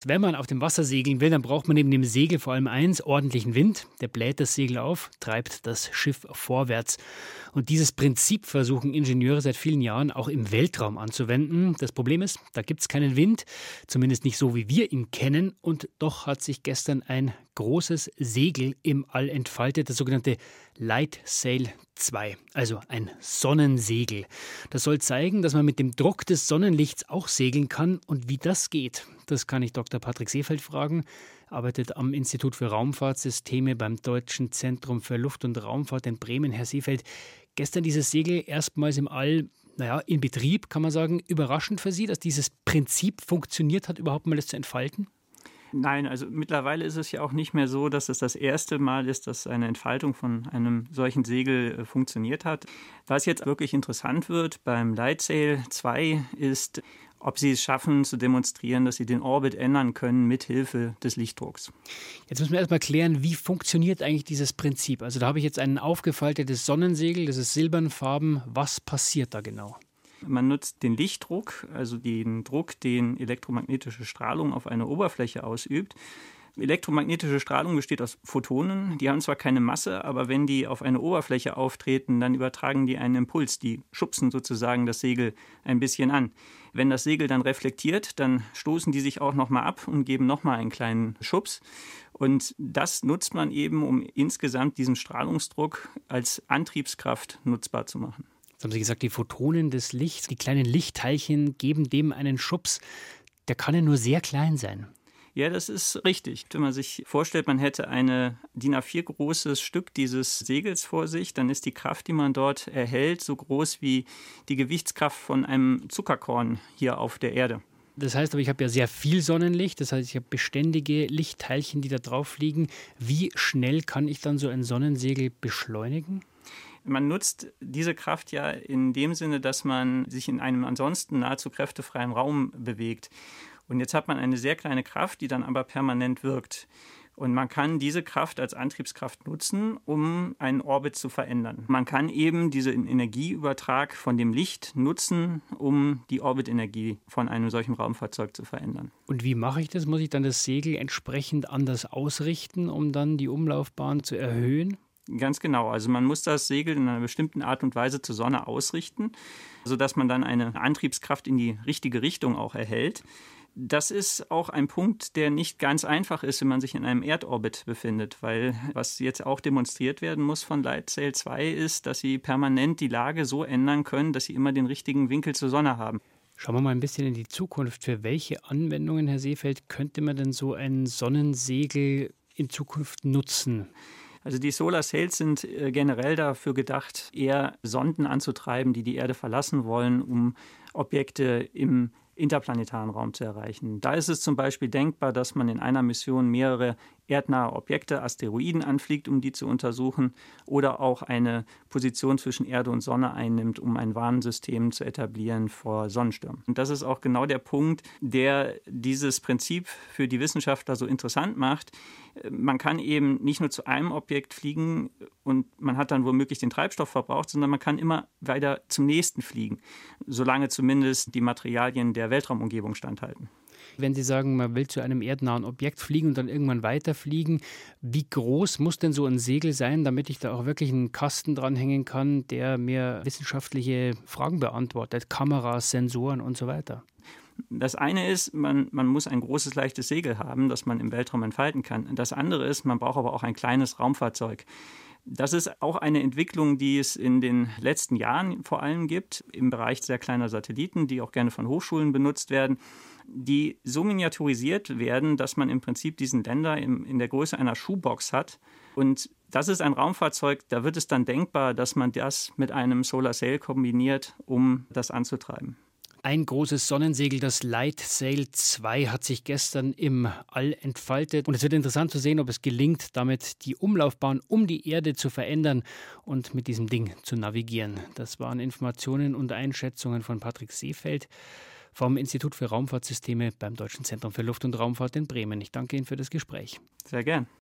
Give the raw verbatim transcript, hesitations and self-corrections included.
Wenn man auf dem Wasser segeln will, dann braucht man neben dem Segel vor allem eins, ordentlichen Wind. Der bläht das Segel auf, treibt das Schiff vorwärts. Und dieses Prinzip versuchen Ingenieure seit vielen Jahren auch im Weltraum anzuwenden. Das Problem ist, da gibt es keinen Wind, zumindest nicht so, wie wir ihn kennen. Und doch hat sich gestern ein großes Segel im All entfaltet, das sogenannte Light Sail zwei, also ein Sonnensegel. Das soll zeigen, dass man mit dem Druck des Sonnenlichts auch segeln kann. Und wie das geht, das kann ich Doktor Patrick Seefeld fragen. Er arbeitet am Institut für Raumfahrtsysteme beim Deutschen Zentrum für Luft- und Raumfahrt in Bremen. Herr Seefeld, gestern dieses Segel erstmals im All, naja, in Betrieb, kann man sagen. Überraschend für Sie, dass dieses Prinzip funktioniert hat, überhaupt mal das zu entfalten? Nein, also mittlerweile ist es ja auch nicht mehr so, dass es das erste Mal ist, dass eine Entfaltung von einem solchen Segel äh, funktioniert hat. Was jetzt wirklich interessant wird beim Light Sail zwei ist, ob sie es schaffen zu demonstrieren, dass sie den Orbit ändern können mit Hilfe des Lichtdrucks. Jetzt müssen wir erstmal klären, wie funktioniert eigentlich dieses Prinzip? Also da habe ich jetzt ein aufgefaltetes Sonnensegel, das ist silbernfarben. Was passiert da genau? Man nutzt den Lichtdruck, also den Druck, den elektromagnetische Strahlung auf eine Oberfläche ausübt. Elektromagnetische Strahlung besteht aus Photonen. Die haben zwar keine Masse, aber wenn die auf eine Oberfläche auftreten, dann übertragen die einen Impuls. Die schubsen sozusagen das Segel ein bisschen an. Wenn das Segel dann reflektiert, dann stoßen die sich auch nochmal ab und geben nochmal einen kleinen Schubs. Und das nutzt man eben, um insgesamt diesen Strahlungsdruck als Antriebskraft nutzbar zu machen. Jetzt haben Sie gesagt, die Photonen des Lichts, die kleinen Lichtteilchen geben dem einen Schubs. Der kann ja nur sehr klein sein. Ja, das ist richtig. Wenn man sich vorstellt, man hätte eine D I N A vier großes Stück dieses Segels vor sich, dann ist die Kraft, die man dort erhält, so groß wie die Gewichtskraft von einem Zuckerkorn hier auf der Erde. Das heißt aber, ich habe ja sehr viel Sonnenlicht, das heißt, ich habe beständige Lichtteilchen, die da drauf liegen. Wie schnell kann ich dann so ein Sonnensegel beschleunigen? Man nutzt diese Kraft ja in dem Sinne, dass man sich in einem ansonsten nahezu kräftefreien Raum bewegt. Und jetzt hat man eine sehr kleine Kraft, die dann aber permanent wirkt. Und man kann diese Kraft als Antriebskraft nutzen, um einen Orbit zu verändern. Man kann eben diesen Energieübertrag von dem Licht nutzen, um die Orbitenergie von einem solchen Raumfahrzeug zu verändern. Und wie mache ich das? Muss ich dann das Segel entsprechend anders ausrichten, um dann die Umlaufbahn zu erhöhen? Ganz genau. Also man muss das Segel in einer bestimmten Art und Weise zur Sonne ausrichten, sodass man dann eine Antriebskraft in die richtige Richtung auch erhält. Das ist auch ein Punkt, der nicht ganz einfach ist, wenn man sich in einem Erdorbit befindet, weil was jetzt auch demonstriert werden muss von Light Sail zwei ist, dass sie permanent die Lage so ändern können, dass sie immer den richtigen Winkel zur Sonne haben. Schauen wir mal ein bisschen in die Zukunft. Für welche Anwendungen, Herr Seefeld, könnte man denn so ein Sonnensegel in Zukunft nutzen? Also die Solar Sails sind generell dafür gedacht, eher Sonden anzutreiben, die die Erde verlassen wollen, um Objekte im interplanetaren Raum zu erreichen. Da ist es zum Beispiel denkbar, dass man in einer Mission mehrere erdnahe Objekte, Asteroiden anfliegt, um die zu untersuchen, oder auch eine Position zwischen Erde und Sonne einnimmt, um ein Warnsystem zu etablieren vor Sonnenstürmen. Und das ist auch genau der Punkt, der dieses Prinzip für die Wissenschaftler so interessant macht. Man kann eben nicht nur zu einem Objekt fliegen und man hat dann womöglich den Treibstoff verbraucht, sondern man kann immer weiter zum nächsten fliegen, solange zumindest die Materialien der Weltraumumgebung standhalten. Wenn Sie sagen, man will zu einem erdnahen Objekt fliegen und dann irgendwann weiterfliegen, wie groß muss denn so ein Segel sein, damit ich da auch wirklich einen Kasten dranhängen kann, der mir wissenschaftliche Fragen beantwortet, Kameras, Sensoren und so weiter? Das eine ist, man, man muss ein großes, leichtes Segel haben, das man im Weltraum entfalten kann. Das andere ist, man braucht aber auch ein kleines Raumfahrzeug. Das ist auch eine Entwicklung, die es in den letzten Jahren vor allem gibt, im Bereich sehr kleiner Satelliten, die auch gerne von Hochschulen benutzt werden, die so miniaturisiert werden, dass man im Prinzip diesen Länder in, in der Größe einer Schuhbox hat. Und das ist ein Raumfahrzeug, da wird es dann denkbar, dass man das mit einem Solar Sail kombiniert, um das anzutreiben. Ein großes Sonnensegel, das Light Sail zwei, hat sich gestern im All entfaltet. Und es wird interessant zu sehen, ob es gelingt, damit die Umlaufbahn um die Erde zu verändern und mit diesem Ding zu navigieren. Das waren Informationen und Einschätzungen von Patrick Seefeld vom Institut für Raumfahrtsysteme beim Deutschen Zentrum für Luft- und Raumfahrt in Bremen. Ich danke Ihnen für das Gespräch. Sehr gern.